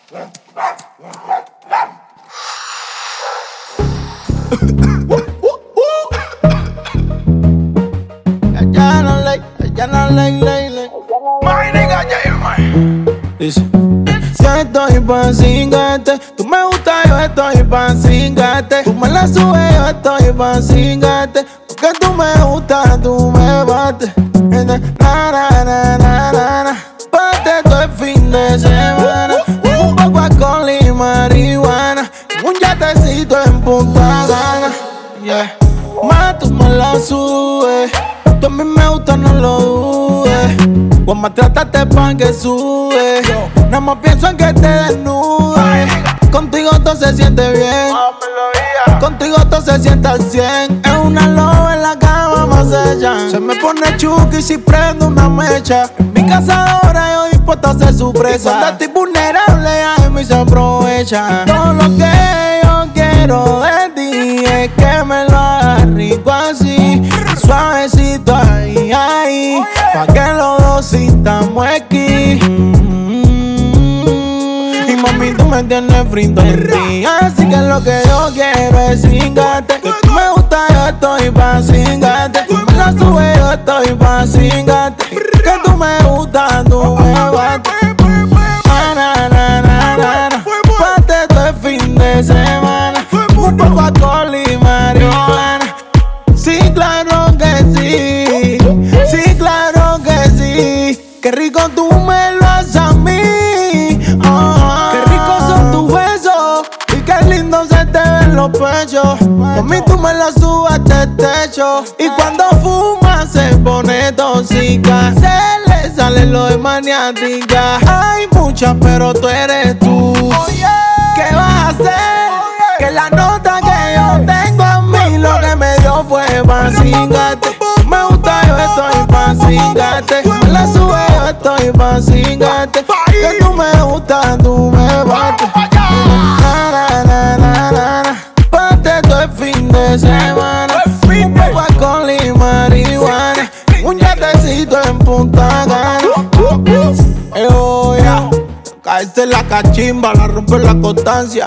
My nigga, Dice, si estoy pa' cingarte, tú me gusta, yo estoy pa' cingarte. Tú me la subes, yo estoy pa' cingarte. Porque tú me gustas, tú me bates. Na, na, na, na, na, na. Pate todo el fin de semana. Un poco de alcohol y marihuana. Un yatecito en Punta Cana. Yeah. Más tú me la subes. Tú a mí me gusta, no lo dudes. Cuando trataste pa' que sube. Nada más pienso en que te desnudes. Contigo todo se siente bien. Contigo todo se siente al 100. Es una loba en la cama más ella. Se me pone chuki si prendo una mecha. En mi cazadora yo dispuesto a ser su presa. Y cuando estoy vulnerable a mí se aprovecha. Todo lo que yo quiero de ti es que me lo hagas rico así. Suavecito ahí, ahí. Pa' que los dos sintamos aquí. Y mami, tú me tienes frito en ti. Así que lo que yo quiero es cingarte. Que tú me gusta, yo estoy pa' cingarte. Tú me la subes, yo estoy pa' cingarte. Que tú me gustas, tú me bates. Na, na, na, na, na. Pate todo el fin de semana. Un poco alcohol y marihuana. Sí, claro que sí. Sí, claro que sí. Qué rico tú me lo haces a mí. Qué ricos son tus besos. Y qué lindo se te ven los pechos. Por mí tú me la subes hasta el techo. Y cuando fuma se pone tóxica. Se le sale lo de maniática. Hay muchas pero tú eres tú. ¿Qué vas a hacer? Que la nota que yo tengo a mí lo que me dio fue pa' cingarte. Me gusta, yo estoy pa' cingarte. Me la sube, yo estoy pa' cingarte. Que tú me gustas, tú me bates. Na, na, na, na, na, na. Pate todo el fin de semana. Un poco de alcohol y marihuana. Un yatecito en Punta Cana. Yeah. Caerse la cachimba, la rompe la constancia.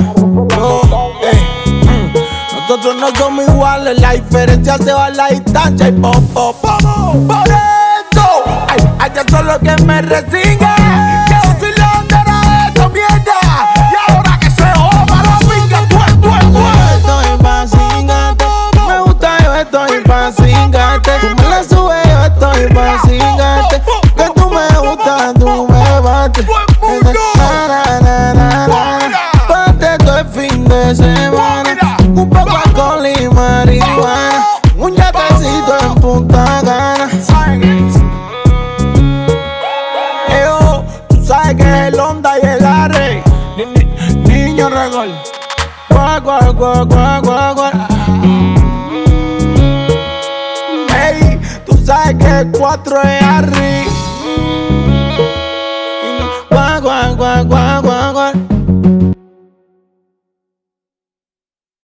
Nosotros no somos iguales, la diferencia se va a la distancia. Y por eso, hay que solo que me resigne. Que yo soy la bandera de esta mierda. Y ahora que se joda la pinga, tú. Estoy pa' cingarte. Me gusta, yo estoy pa' cingarte. Tú me la subes, yo estoy pa' cingarte. Que tú me gustas, tú me bates. Na, na, na, na. Pate todo el fin de semana. Un poco de alcohol y marihuana. Un yatecito en Punta Cana. Tú sabes que es el Honda y el Arre. Niño regol. Guau. Hey, tú sabes que el 4 es Harry.